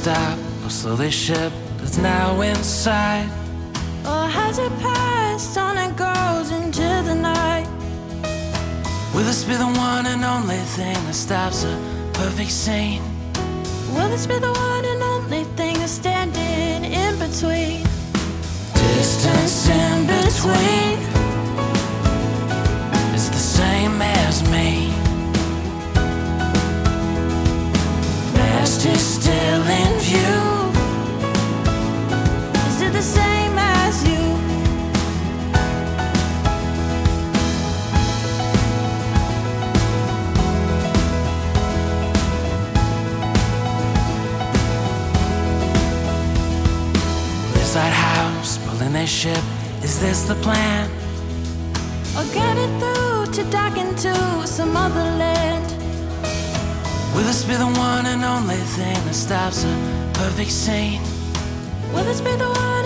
stop or slow this ship that's now inside? Or has it passed on and goes into the night? Will this be the one and only thing that stops a perfect scene? Will this be the one and only thing that's standing in between? Distance in between is the same as me. Past is still in view. Is it the same as you? This lighthouse pulling their ship, is this the plan? Or get it through to dock into some other land? Will this be the one and only thing that stops a perfect scene? Will this be the one